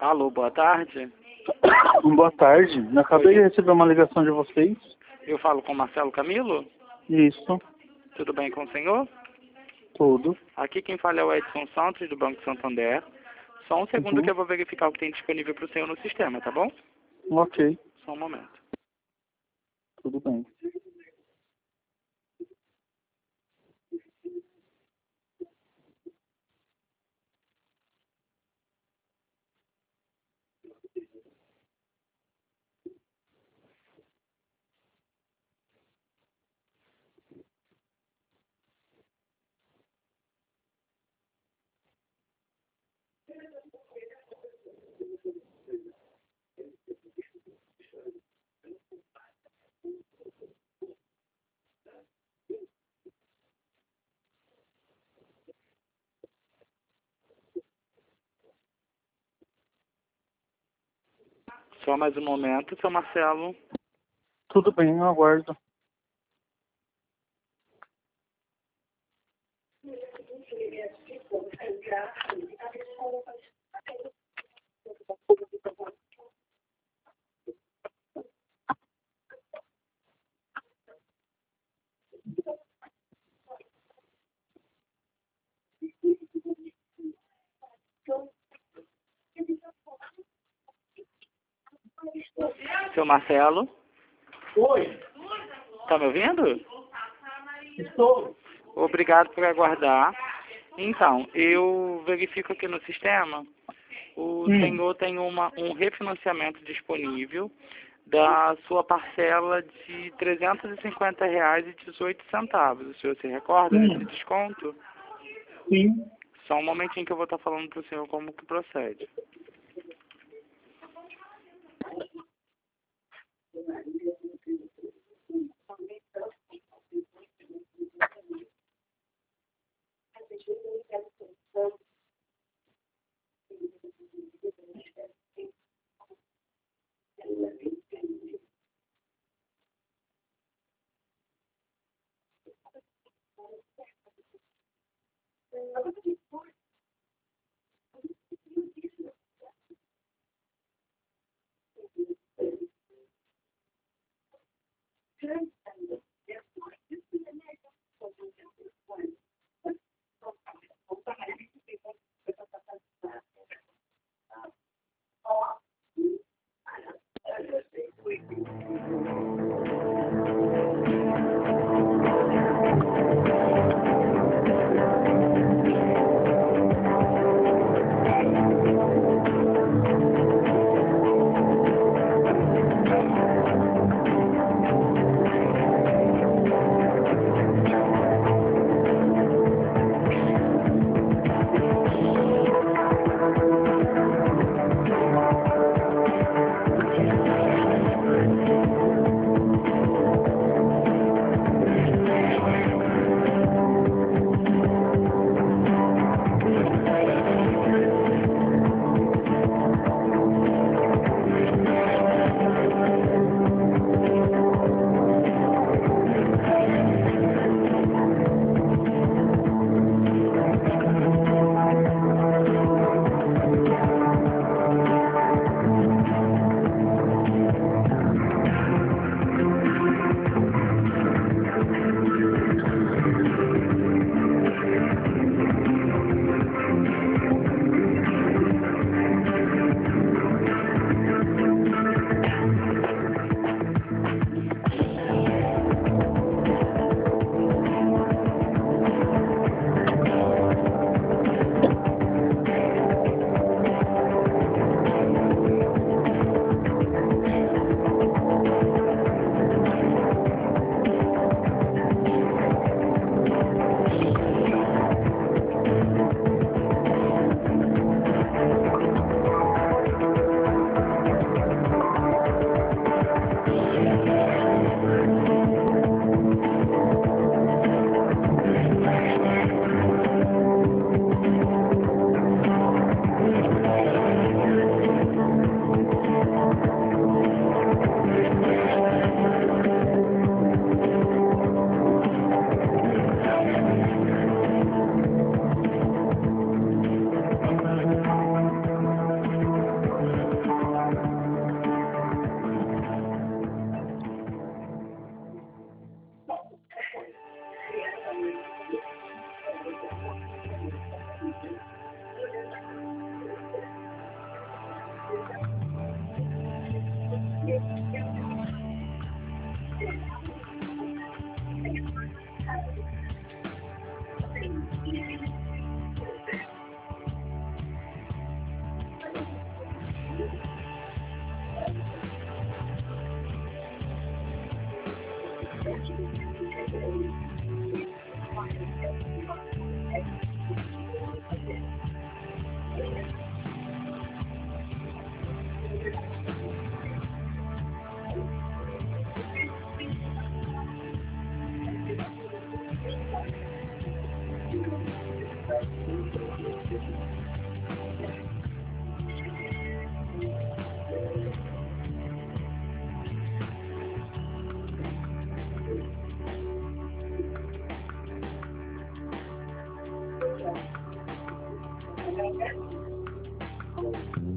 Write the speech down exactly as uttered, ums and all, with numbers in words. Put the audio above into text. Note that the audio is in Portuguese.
Alô, boa tarde. Boa tarde. Eu acabei de receber uma ligação de vocês. Eu falo com Marcelo Camilo. Isso, Tudo bem com o senhor? tudo. Aqui quem fala é o Edson Santos, do Banco Santander. Só um segundo Uhum. que eu vou verificar o que tem disponível para o senhor no sistema, tá bom? Ok, Só um momento. tudo bem. Só mais um momento, seu Marcelo. Tudo bem, eu aguardo. Seu Marcelo, Oi, tá me ouvindo? estou. Obrigado por aguardar. Então, eu verifico aqui no sistema, o Hum, senhor tem uma, um refinanciamento disponível da sua parcela de trezentos e cinquenta reais e dezoito centavos. O senhor se recorda desse hum, desconto? sim. Só um momentinho que eu vou estar falando para o senhor como que procede.